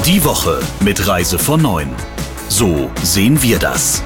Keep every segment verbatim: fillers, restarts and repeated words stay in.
Die Woche mit Reise von neun. So sehen wir das.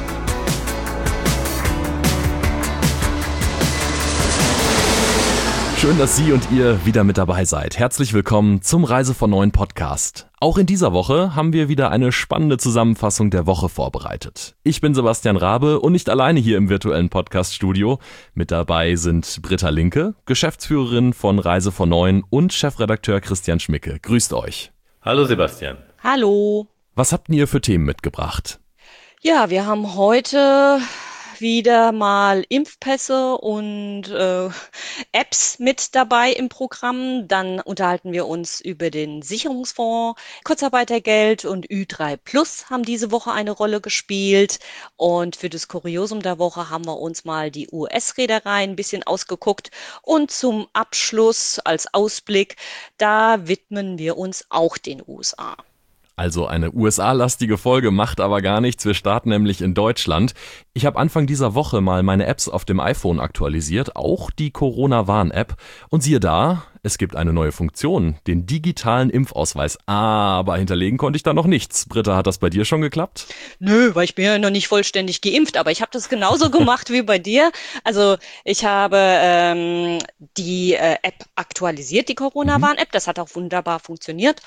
Schön, dass Sie und ihr wieder mit dabei seid. Herzlich willkommen zum Reise von neun Podcast. Auch in dieser Woche haben wir wieder eine spannende Zusammenfassung der Woche vorbereitet. Ich bin Sebastian Rabe und nicht alleine hier im virtuellen Podcast-Studio. Mit dabei sind Britta Linke, Geschäftsführerin von Reise von neun und Chefredakteur Christian Schmicke. Grüßt euch. Hallo Sebastian. Hallo. Was habt ihr für Themen mitgebracht? Ja, wir haben heute wieder mal Impfpässe und äh, Apps mit dabei im Programm. Dann unterhalten wir uns über den Sicherungsfonds. Kurzarbeitergeld und Ü drei Plus haben diese Woche eine Rolle gespielt. Und für das Kuriosum der Woche haben wir uns mal die U S-Reedereien ein bisschen ausgeguckt. Und zum Abschluss als Ausblick, da widmen wir uns auch den U S A. Also eine U S A-lastige Folge macht aber gar nichts. Wir starten nämlich in Deutschland. Ich habe Anfang dieser Woche mal meine Apps auf dem iPhone aktualisiert, auch die Corona-Warn-App. Und siehe da, es gibt eine neue Funktion, den digitalen Impfausweis. Aber hinterlegen konnte ich da noch nichts. Britta, hat das bei dir schon geklappt? Nö, weil ich bin ja noch nicht vollständig geimpft, aber ich habe das genauso gemacht wie bei dir. Also ich habe ähm, die äh, App aktualisiert, die Corona-Warn-App. Das hat auch wunderbar funktioniert.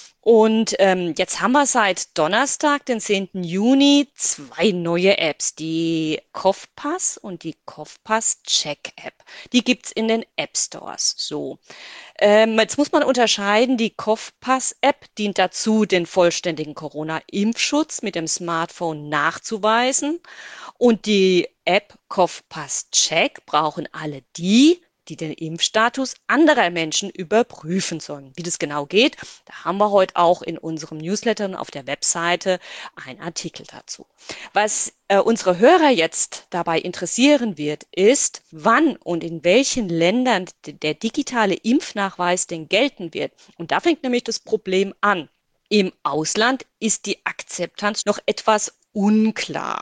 Und ähm, jetzt haben wir seit Donnerstag, den zehnten Juni, zwei neue Apps, die CoughPass und die CoughPass Check App. Die gibt's in den App Stores. So, ähm, jetzt muss man unterscheiden, die CoughPass App dient dazu, den vollständigen Corona-Impfschutz mit dem Smartphone nachzuweisen. Und die App CoughPass Check brauchen alle die, die den Impfstatus anderer Menschen überprüfen sollen. Wie das genau geht, da haben wir heute auch in unserem Newsletter und auf der Webseite einen Artikel dazu. Was äh, unsere Hörer jetzt dabei interessieren wird, ist, wann und in welchen Ländern der digitale Impfnachweis denn gelten wird. Und da fängt nämlich das Problem an. Im Ausland ist die Akzeptanz noch etwas unklar.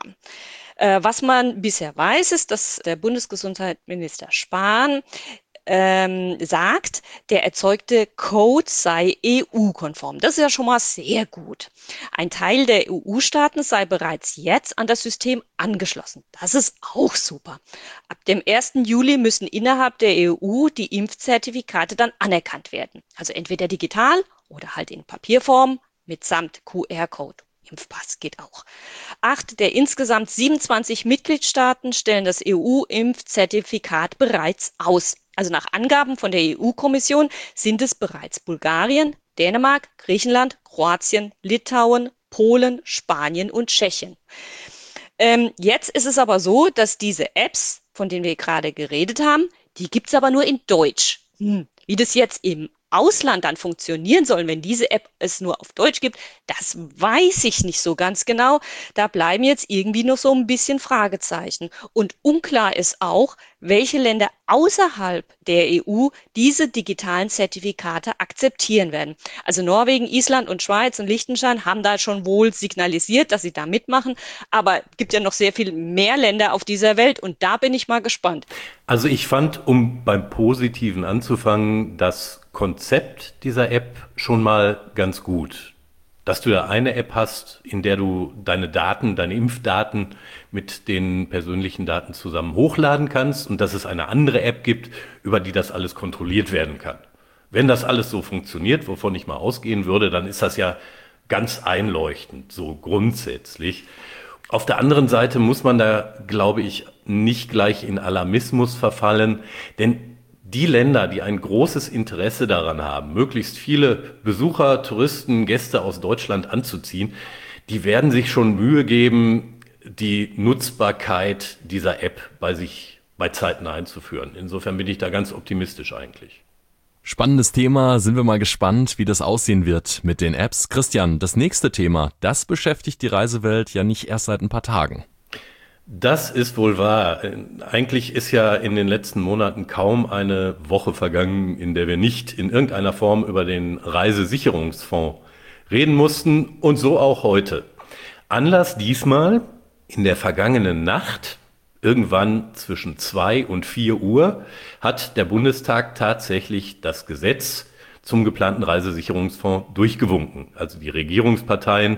Was man bisher weiß, ist, dass der Bundesgesundheitsminister Spahn ähm, sagt, der erzeugte Code sei E U-konform. Das ist ja schon mal sehr gut. Ein Teil der E U-Staaten sei bereits jetzt an das System angeschlossen. Das ist auch super. Ab dem ersten Juli müssen innerhalb der E U die Impfzertifikate dann anerkannt werden. Also entweder digital oder halt in Papierform mitsamt Q R-Code. Impfpass geht auch. Acht der insgesamt siebenundzwanzig Mitgliedstaaten stellen das E U-Impfzertifikat bereits aus. Also nach Angaben von der E U-Kommission sind es bereits Bulgarien, Dänemark, Griechenland, Kroatien, Litauen, Polen, Spanien und Tschechien. Ähm, jetzt ist es aber so, dass diese Apps, von denen wir gerade geredet haben, die gibt es aber nur in Deutsch. Hm. Wie das jetzt im Ausland dann funktionieren soll, wenn diese App es nur auf Deutsch gibt, das weiß ich nicht so ganz genau. Da bleiben jetzt irgendwie noch so ein bisschen Fragezeichen. Und unklar ist auch, welche Länder außerhalb der E U diese digitalen Zertifikate akzeptieren werden. Also Norwegen, Island und Schweiz und Liechtenstein haben da schon wohl signalisiert, dass sie da mitmachen. Aber es gibt ja noch sehr viel mehr Länder auf dieser Welt und da bin ich mal gespannt. Also ich fand, um beim Positiven anzufangen, das Konzept dieser App schon mal ganz gut. Dass du da eine App hast, in der du deine Daten, deine Impfdaten mit den persönlichen Daten zusammen hochladen kannst und dass es eine andere App gibt, über die das alles kontrolliert werden kann. Wenn das alles so funktioniert, wovon ich mal ausgehen würde, dann ist das ja ganz einleuchtend, so grundsätzlich. Auf der anderen Seite muss man da, glaube ich, nicht gleich in Alarmismus verfallen, denn die Länder, die ein großes Interesse daran haben, möglichst viele Besucher, Touristen, Gäste aus Deutschland anzuziehen, die werden sich schon Mühe geben, die Nutzbarkeit dieser App bei sich bei Zeiten einzuführen. Insofern bin ich da ganz optimistisch eigentlich. Spannendes Thema, sind wir mal gespannt, wie das aussehen wird mit den Apps. Christian, das nächste Thema, das beschäftigt die Reisewelt ja nicht erst seit ein paar Tagen. Das ist wohl wahr. Eigentlich ist ja in den letzten Monaten kaum eine Woche vergangen, in der wir nicht in irgendeiner Form über den Reisesicherungsfonds reden mussten und so auch heute. Anlass diesmal, in der vergangenen Nacht, irgendwann zwischen zwei und vier Uhr, hat der Bundestag tatsächlich das Gesetz zum geplanten Reisesicherungsfonds durchgewunken. Also die Regierungsparteien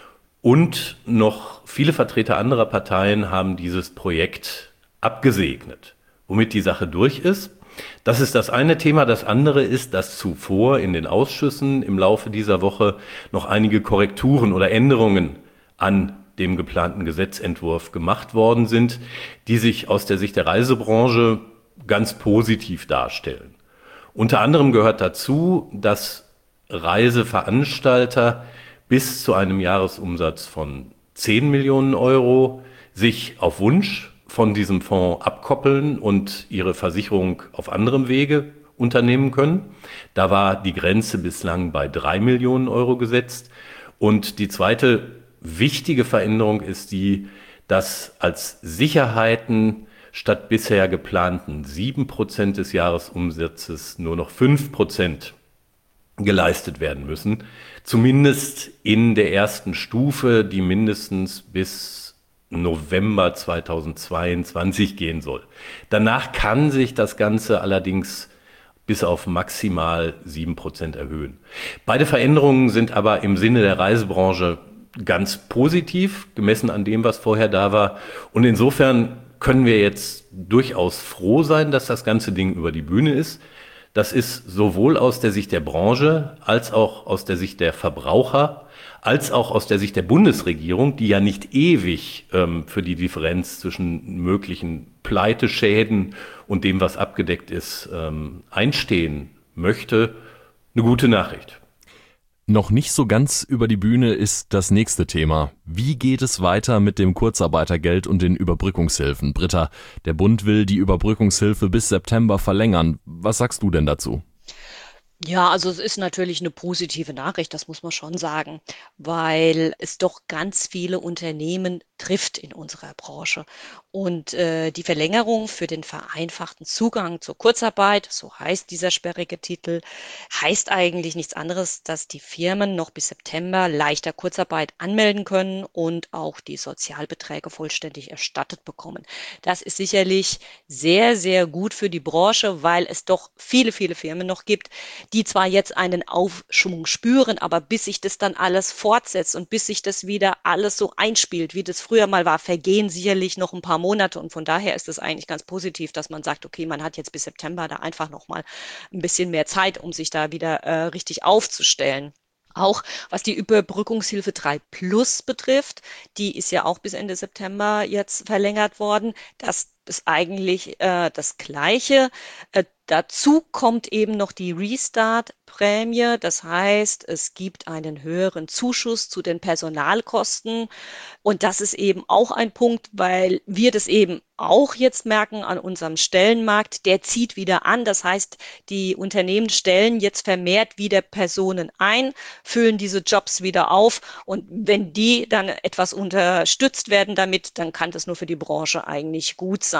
und noch viele Vertreter anderer Parteien haben dieses Projekt abgesegnet, womit die Sache durch ist. Das ist das eine Thema. Das andere ist, dass zuvor in den Ausschüssen im Laufe dieser Woche noch einige Korrekturen oder Änderungen an dem geplanten Gesetzentwurf gemacht worden sind, die sich aus der Sicht der Reisebranche ganz positiv darstellen. Unter anderem gehört dazu, dass Reiseveranstalter bis zu einem Jahresumsatz von zehn Millionen Euro sich auf Wunsch von diesem Fonds abkoppeln und ihre Versicherung auf anderem Wege unternehmen können. Da war die Grenze bislang bei drei Millionen Euro gesetzt. Und die zweite wichtige Veränderung ist die, dass als Sicherheiten statt bisher geplanten sieben Prozent des Jahresumsatzes nur noch fünf Prozent geleistet werden müssen. Zumindest in der ersten Stufe, die mindestens bis November zweitausendzweiundzwanzig gehen soll. Danach kann sich das Ganze allerdings bis auf maximal sieben Prozent erhöhen. Beide Veränderungen sind aber im Sinne der Reisebranche ganz positiv, gemessen an dem, was vorher da war. Und insofern können wir jetzt durchaus froh sein, dass das ganze Ding über die Bühne ist. Das ist sowohl aus der Sicht der Branche als auch aus der Sicht der Verbraucher, als auch aus der Sicht der Bundesregierung, die ja nicht ewig ähm, für die Differenz zwischen möglichen Pleiteschäden und dem, was abgedeckt ist, ähm, einstehen möchte, eine gute Nachricht. Noch nicht so ganz über die Bühne ist das nächste Thema. Wie geht es weiter mit dem Kurzarbeitergeld und den Überbrückungshilfen? Britta, der Bund will die Überbrückungshilfe bis September verlängern. Was sagst du denn dazu? Ja, also es ist natürlich eine positive Nachricht, das muss man schon sagen, weil es doch ganz viele Unternehmen trifft in unserer Branche. Und äh, die Verlängerung für den vereinfachten Zugang zur Kurzarbeit, so heißt dieser sperrige Titel, heißt eigentlich nichts anderes, dass die Firmen noch bis September leichter Kurzarbeit anmelden können und auch die Sozialbeträge vollständig erstattet bekommen. Das ist sicherlich sehr, sehr gut für die Branche, weil es doch viele, viele Firmen noch gibt, die zwar jetzt einen Aufschwung spüren, aber bis sich das dann alles fortsetzt und bis sich das wieder alles so einspielt, wie das früher mal war, vergehen sicherlich noch ein paar Monate. Und von daher ist es eigentlich ganz positiv, dass man sagt, okay, man hat jetzt bis September da einfach noch mal ein bisschen mehr Zeit, um sich da wieder äh, richtig aufzustellen. Auch was die Überbrückungshilfe drei Plus betrifft, die ist ja auch bis Ende September jetzt verlängert worden. Das ist eigentlich äh, das Gleiche. Äh, dazu kommt eben noch die Restart-Prämie. Das heißt, es gibt einen höheren Zuschuss zu den Personalkosten. Und das ist eben auch ein Punkt, weil wir das eben auch jetzt merken an unserem Stellenmarkt. Der zieht wieder an. Das heißt, die Unternehmen stellen jetzt vermehrt wieder Personen ein, füllen diese Jobs wieder auf. Und wenn die dann etwas unterstützt werden damit, dann kann das nur für die Branche eigentlich gut sein.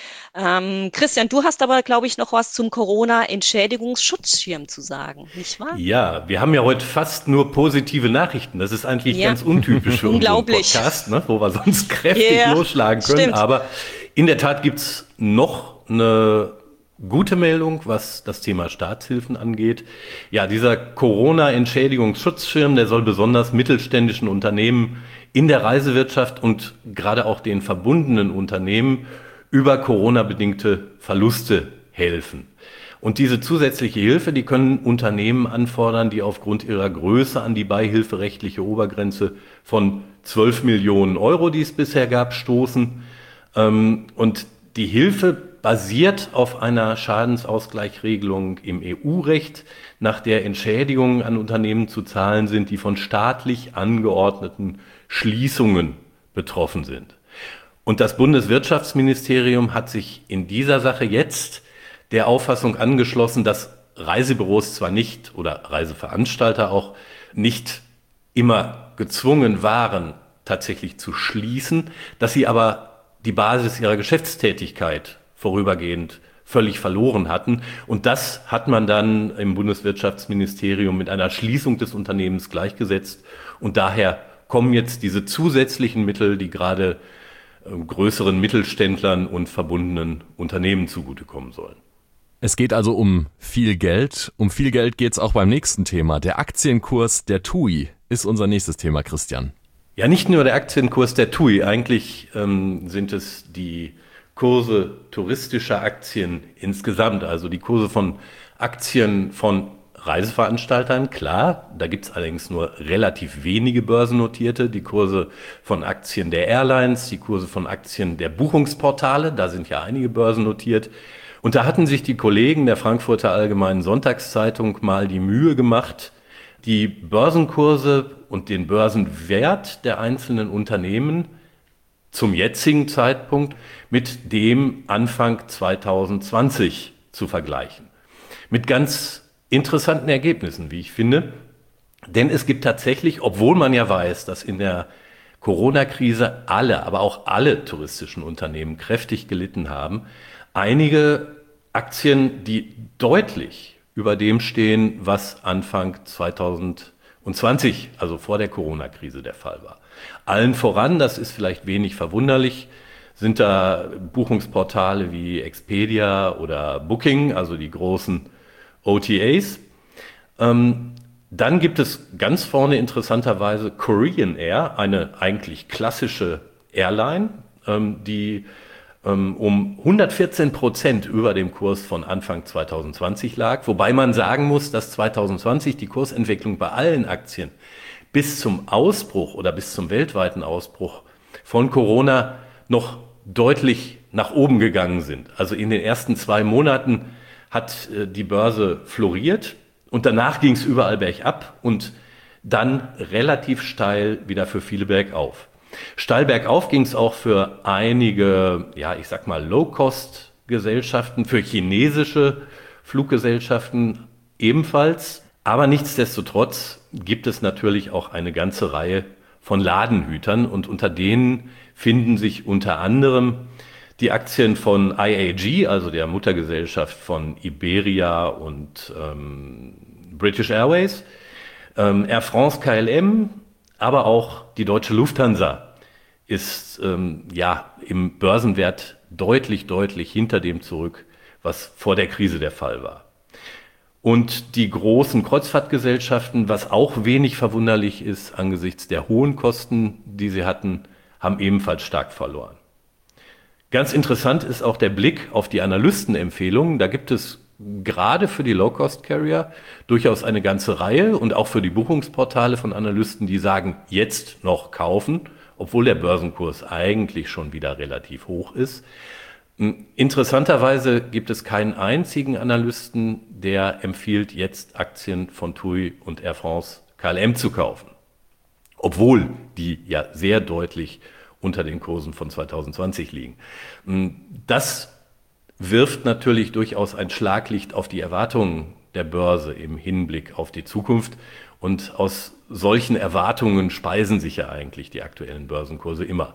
Ähm, Christian, du hast aber, glaube ich, noch was zum Corona-Entschädigungsschutzschirm zu sagen, nicht wahr? Ja, wir haben ja heute fast nur positive Nachrichten. Das ist eigentlich ja ganz untypisch für unseren Podcast, ne, wo wir sonst kräftig yeah, losschlagen können. Stimmt. Aber in der Tat gibt's noch eine gute Meldung, was das Thema Staatshilfen angeht. Ja, dieser Corona-Entschädigungsschutzschirm, der soll besonders mittelständischen Unternehmen in der Reisewirtschaft und gerade auch den verbundenen Unternehmen über Corona-bedingte Verluste helfen. Und diese zusätzliche Hilfe, die können Unternehmen anfordern, die aufgrund ihrer Größe an die beihilferechtliche Obergrenze von zwölf Millionen Euro, die es bisher gab, stoßen. Und die Hilfe basiert auf einer Schadensausgleichsregelung im E U-Recht, nach der Entschädigungen an Unternehmen zu zahlen sind, die von staatlich angeordneten Schließungen betroffen sind. Und das Bundeswirtschaftsministerium hat sich in dieser Sache jetzt der Auffassung angeschlossen, dass Reisebüros zwar nicht oder Reiseveranstalter auch nicht immer gezwungen waren, tatsächlich zu schließen, dass sie aber die Basis ihrer Geschäftstätigkeit vorübergehend völlig verloren hatten. Und das hat man dann im Bundeswirtschaftsministerium mit einer Schließung des Unternehmens gleichgesetzt. Und daher kommen jetzt diese zusätzlichen Mittel, die gerade größeren Mittelständlern und verbundenen Unternehmen zugutekommen sollen. Es geht also um viel Geld. Um viel Geld geht es auch beim nächsten Thema. Der Aktienkurs der T U I ist unser nächstes Thema, Christian. Ja, nicht nur der Aktienkurs der T U I. Eigentlich ähm, sind es die Kurse touristischer Aktien insgesamt, also die Kurse von Aktien von Reiseveranstaltern, klar, da gibt es allerdings nur relativ wenige börsennotierte, die Kurse von Aktien der Airlines, die Kurse von Aktien der Buchungsportale, da sind ja einige börsennotiert. Und da hatten sich die Kollegen der Frankfurter Allgemeinen Sonntagszeitung mal die Mühe gemacht, die Börsenkurse und den Börsenwert der einzelnen Unternehmen zum jetzigen Zeitpunkt mit dem Anfang zwanzig zwanzig zu vergleichen. Mit ganz interessanten Ergebnissen, wie ich finde. Denn es gibt tatsächlich, obwohl man ja weiß, dass in der Corona-Krise alle, aber auch alle touristischen Unternehmen kräftig gelitten haben, einige Aktien, die deutlich über dem stehen, was Anfang zwanzig zwanzig, also vor der Corona-Krise, der Fall war. Allen voran, das ist vielleicht wenig verwunderlich, sind da Buchungsportale wie Expedia oder Booking, also die großen O T As. Ähm, dann gibt es ganz vorne interessanterweise Korean Air, eine eigentlich klassische Airline, ähm, die ähm, um hundertvierzehn Prozent über dem Kurs von Anfang zwanzig zwanzig lag. Wobei man sagen muss, dass zwanzig zwanzig die Kursentwicklung bei allen Aktien bis zum Ausbruch oder bis zum weltweiten Ausbruch von Corona noch deutlich nach oben gegangen sind. Also in den ersten zwei Monaten hat äh, die Börse floriert und danach ging es überall bergab und dann relativ steil wieder für viele bergauf. Steil bergauf ging es auch für einige, ja, ich sag mal Low-Cost-Gesellschaften, für chinesische Fluggesellschaften ebenfalls. Aber nichtsdestotrotz gibt es natürlich auch eine ganze Reihe von Ladenhütern und unter denen finden sich unter anderem die Aktien von I A G, also der Muttergesellschaft von Iberia und ähm, British Airways, ähm, Air France K L M, aber auch die deutsche Lufthansa ist ähm, ja im Börsenwert deutlich, deutlich hinter dem zurück, was vor der Krise der Fall war. Und die großen Kreuzfahrtgesellschaften, was auch wenig verwunderlich ist angesichts der hohen Kosten, die sie hatten, haben ebenfalls stark verloren. Ganz interessant ist auch der Blick auf die Analystenempfehlungen. Da gibt es gerade für die Low-Cost-Carrier durchaus eine ganze Reihe und auch für die Buchungsportale von Analysten, die sagen, jetzt noch kaufen, obwohl der Börsenkurs eigentlich schon wieder relativ hoch ist. Interessanterweise gibt es keinen einzigen Analysten, der empfiehlt, jetzt Aktien von T U I und Air France K L M zu kaufen, obwohl die ja sehr deutlich unter den Kursen von zwanzig zwanzig liegen. Das wirft natürlich durchaus ein Schlaglicht auf die Erwartungen der Börse im Hinblick auf die Zukunft. Und aus solchen Erwartungen speisen sich ja eigentlich die aktuellen Börsenkurse immer.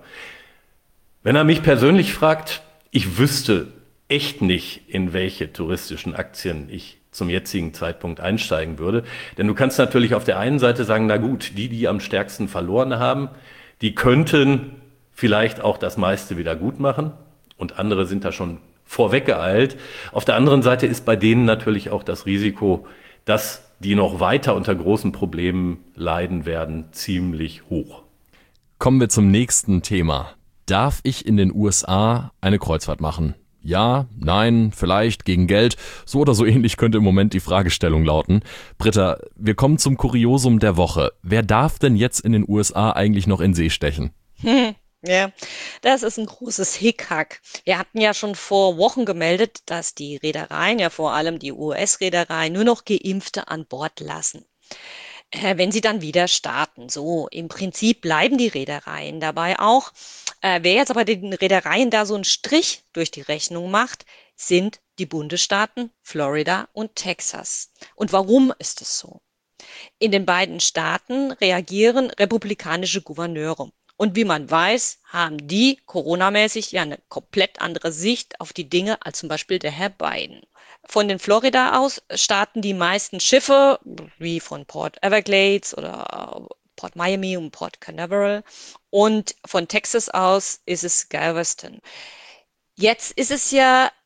Wenn er mich persönlich fragt, ich wüsste echt nicht, in welche touristischen Aktien ich zum jetzigen Zeitpunkt einsteigen würde. Denn du kannst natürlich auf der einen Seite sagen, na gut, die, die am stärksten verloren haben, die könnten vielleicht auch das meiste wieder gut machen und andere sind da schon vorweggeeilt. Auf der anderen Seite ist bei denen natürlich auch das Risiko, dass die noch weiter unter großen Problemen leiden werden, ziemlich hoch. Kommen wir zum nächsten Thema. Darf ich in den U S A eine Kreuzfahrt machen? Ja, nein, vielleicht, gegen Geld. So oder so ähnlich könnte im Moment die Fragestellung lauten. Britta, wir kommen zum Kuriosum der Woche. Wer darf denn jetzt in den U S A eigentlich noch in See stechen? Hm. Ja, das ist ein großes Hickhack. Wir hatten ja schon vor Wochen gemeldet, dass die Reedereien, ja vor allem die U S-Reedereien, nur noch Geimpfte an Bord lassen, äh, wenn sie dann wieder starten. So, im Prinzip bleiben die Reedereien dabei auch. Äh, wer jetzt aber den Reedereien da so einen Strich durch die Rechnung macht, sind die Bundesstaaten Florida und Texas. Und warum ist es so? In den beiden Staaten reagieren republikanische Gouverneure. Und wie man weiß, haben die coronamäßig ja eine komplett andere Sicht auf die Dinge als zum Beispiel der Herr Biden. Von den Florida aus starten die meisten Schiffe, wie von Port Everglades oder Port Miami und Port Canaveral. Und von Texas aus ist es Galveston. Jetzt ist es ja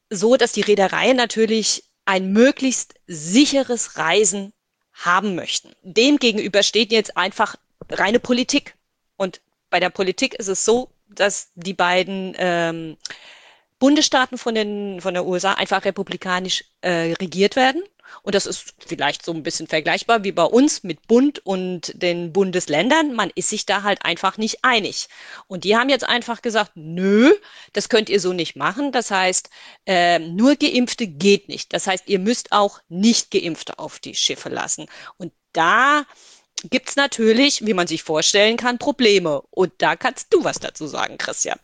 so, dass die Reedereien natürlich ein möglichst sicheres Reisen haben möchten. Dem gegenüber steht jetzt einfach reine Politik. Und bei der Politik ist es so, dass die beiden ähm, Bundesstaaten von, den, von der U S A einfach republikanisch äh, regiert werden. Und das ist vielleicht so ein bisschen vergleichbar wie bei uns mit Bund und den Bundesländern. Man ist sich da halt einfach nicht einig. Und die haben jetzt einfach gesagt, nö, das könnt ihr so nicht machen. Das heißt, äh, nur Geimpfte geht nicht. Das heißt, ihr müsst auch Nicht-Geimpfte auf die Schiffe lassen. Und da gibt's natürlich, wie man sich vorstellen kann, Probleme. Und da kannst du was dazu sagen, Christian.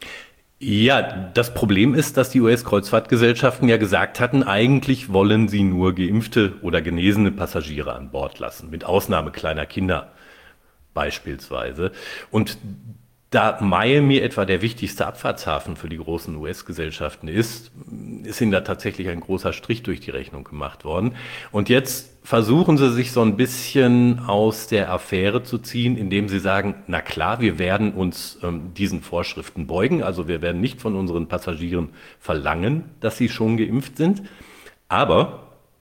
Ja, das Problem ist, dass die U S-Kreuzfahrtgesellschaften ja gesagt hatten, eigentlich wollen sie nur geimpfte oder genesene Passagiere an Bord lassen, mit Ausnahme kleiner Kinder beispielsweise. Und da Miami etwa der wichtigste Abfahrtshafen für die großen U S-Gesellschaften ist, ist ihnen da tatsächlich ein großer Strich durch die Rechnung gemacht worden. Und jetzt versuchen sie sich so ein bisschen aus der Affäre zu ziehen, indem sie sagen, na klar, wir werden uns ähm, diesen Vorschriften beugen. Also wir werden nicht von unseren Passagieren verlangen, dass sie schon geimpft sind. Aber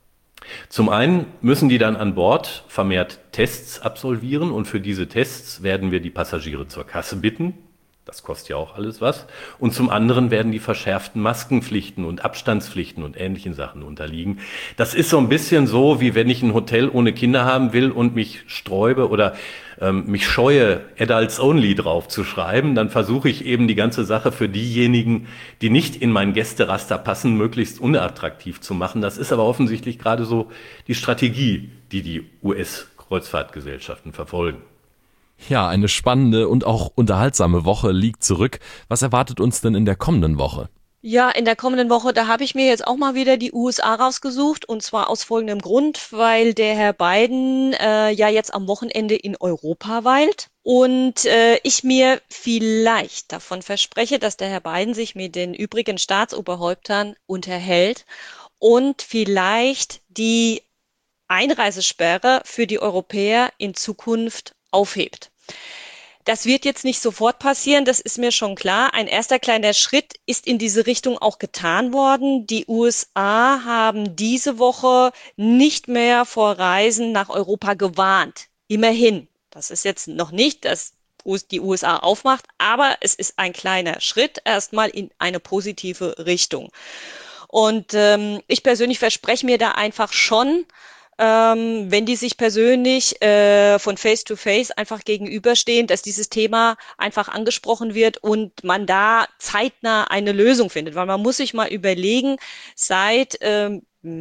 zum einen müssen die dann an Bord vermehrt Tests absolvieren und für diese Tests werden wir die Passagiere zur Kasse bitten. Das kostet ja auch alles was. Und zum anderen werden die verschärften Maskenpflichten und Abstandspflichten und ähnlichen Sachen unterliegen. Das ist so ein bisschen so, wie wenn ich ein Hotel ohne Kinder haben will und mich sträube oder ähm, mich scheue, Adults Only drauf zu schreiben, dann versuche ich eben die ganze Sache für diejenigen, die nicht in mein Gästeraster passen, möglichst unattraktiv zu machen. Das ist aber offensichtlich gerade so die Strategie, die die U S-Kreuzfahrtgesellschaften verfolgen. Ja, eine spannende und auch unterhaltsame Woche liegt zurück. Was erwartet uns denn in der kommenden Woche? Ja, in der kommenden Woche, da habe ich mir jetzt auch mal wieder die U S A rausgesucht und zwar aus folgendem Grund, weil der Herr Biden äh, ja jetzt am Wochenende in Europa weilt und äh, ich mir vielleicht davon verspreche, dass der Herr Biden sich mit den übrigen Staatsoberhäuptern unterhält und vielleicht die Einreisesperre für die Europäer in Zukunft aufhebt. Das wird jetzt nicht sofort passieren, das ist mir schon klar. Ein erster kleiner Schritt ist in diese Richtung auch getan worden. Die U S A haben diese Woche nicht mehr vor Reisen nach Europa gewarnt. Immerhin. Das ist jetzt noch nicht, dass die U S A aufmacht, aber es ist ein kleiner Schritt erstmal in eine positive Richtung. Und ähm, ich persönlich verspreche mir da einfach schon, Ähm, wenn die sich persönlich äh, von Face to Face einfach gegenüberstehen, dass dieses Thema einfach angesprochen wird und man da zeitnah eine Lösung findet. Weil man muss sich mal überlegen, seit ähm,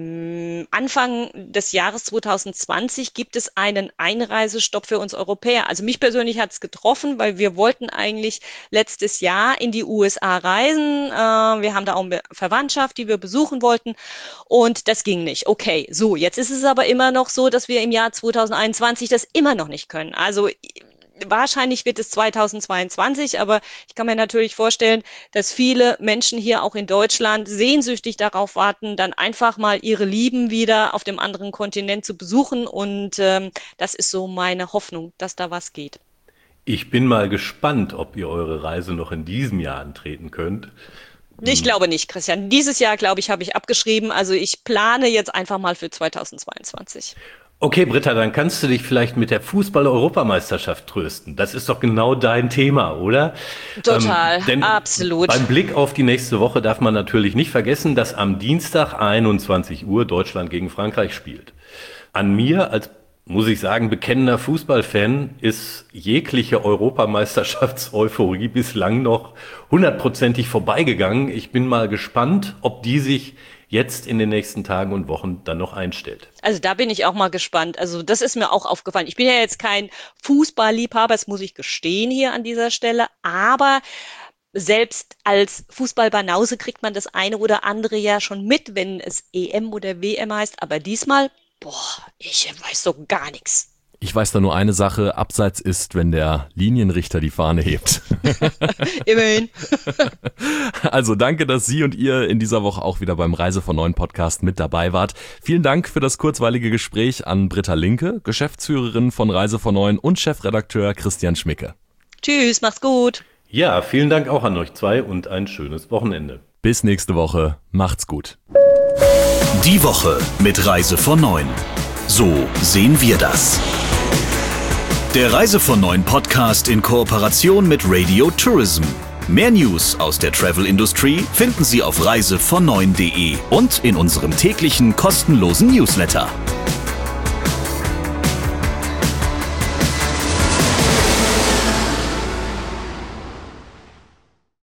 Anfang des Jahres zwanzig zwanzig gibt es einen Einreisestopp für uns Europäer. Also mich persönlich hat es getroffen, weil wir wollten eigentlich letztes Jahr in die U S A reisen. Äh, wir haben da auch eine Verwandtschaft, die wir besuchen wollten und das ging nicht. Okay, so, jetzt ist es aber immer noch so, dass wir im Jahr zwanzig einundzwanzig das immer noch nicht können. Also wahrscheinlich wird es zwanzig zweiundzwanzig, aber ich kann mir natürlich vorstellen, dass viele Menschen hier auch in Deutschland sehnsüchtig darauf warten, dann einfach mal ihre Lieben wieder auf dem anderen Kontinent zu besuchen und ähm, das ist so meine Hoffnung, dass da was geht. Ich bin mal gespannt, ob ihr eure Reise noch in diesem Jahr antreten könnt. Ich glaube nicht, Christian. Dieses Jahr, glaube ich, habe ich abgeschrieben. Also ich plane jetzt einfach mal für zwanzig zweiundzwanzig. Okay, Britta, dann kannst du dich vielleicht mit der Fußball-Europameisterschaft trösten. Das ist doch genau dein Thema, oder? Total, ähm, denn absolut. Beim Blick auf die nächste Woche darf man natürlich nicht vergessen, dass am Dienstag einundzwanzig Uhr Deutschland gegen Frankreich spielt. An mir als, muss ich sagen, bekennender Fußballfan ist jegliche Europameisterschafts-Euphorie bislang noch hundertprozentig vorbeigegangen. Ich bin mal gespannt, ob die sich jetzt in den nächsten Tagen und Wochen dann noch einstellt. Also da bin ich auch mal gespannt. Also das ist mir auch aufgefallen. Ich bin ja jetzt kein Fußballliebhaber, das muss ich gestehen hier an dieser Stelle, aber selbst als Fußballbanause kriegt man das eine oder andere ja schon mit, wenn es E M oder W M heißt, aber diesmal, boah, ich weiß so gar nichts. Ich weiß da nur eine Sache, Abseits ist, wenn der Linienrichter die Fahne hebt. Immerhin. Also danke, dass Sie und ihr in dieser Woche auch wieder beim Reise von neun Podcast mit dabei wart. Vielen Dank für das kurzweilige Gespräch an Britta Linke, Geschäftsführerin von Reise von neun und Chefredakteur Christian Schmicke. Tschüss, macht's gut. Ja, vielen Dank auch an euch zwei und ein schönes Wochenende. Bis nächste Woche. Macht's gut. Die Woche mit Reise von neun. So sehen wir das. Der Reise von neun Podcast in Kooperation mit Radio Tourism. Mehr News aus der Travel-Industrie finden Sie auf reise von neun punkt de und in unserem täglichen kostenlosen Newsletter.